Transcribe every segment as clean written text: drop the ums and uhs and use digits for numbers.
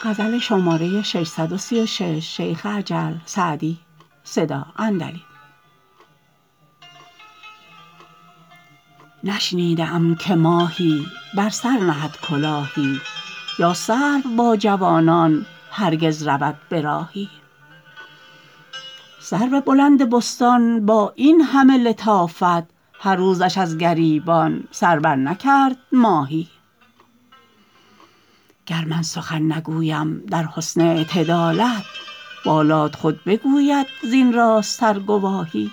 نشنیده ام که ماهی بر سر نهد کلاهی یا سرو با جوانان هرگز رود به راهی سرو بلند بستان با این همه لطافت هر روزش از گریبان سر بر نکرد ماهی گر من سخن نگویم در حسن اعتدالت بالات خود بگوید زین راستر گواهی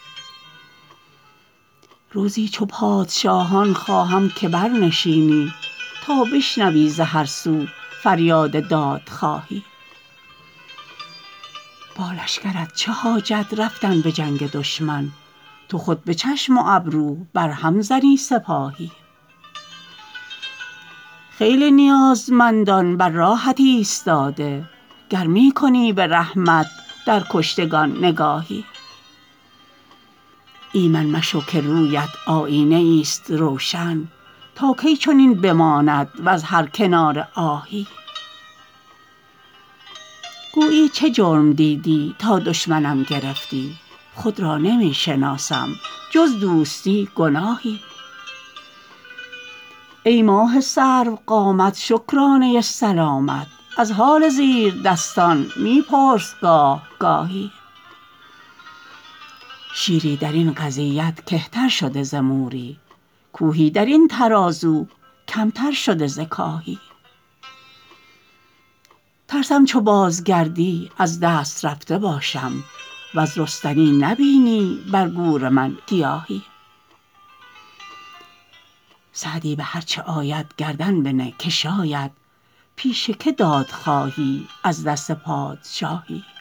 روزی چو پادشاهان خواهم که برنشینی تا بشنوی ز هر سو فریاد دادخواهی با لشکرت چه حاجت رفتن به جنگ دشمن تو خود به چشم و ابرو برهم زنی سپاهی خیل نیازمندان بر راهت ایستاده گر می کنی به رحمت در کشتگان نگاهی ایمن مشو که رویت آیینه ای است روشن تا کی چنین بماند وز هر کناره آهی گویی چه جرم دیدی تا دشمنم گرفتی خود را نمی شناسم جز دوستی گناهی ای ماه سروقامت شکرانه سلامت از حال زیردستان می پرس گاه گاهی شیری درین قضیت کهتر شده ز موری کوهی درین ترازو کمتر شده ز کاهی ترسم چو بازگردی از دست رفته باشم وز رستنی نبینی بر گور من گیاهی سعدی به هر چه آید گردن بنه که شاید پیش که داد خواهی از دست پادشاهی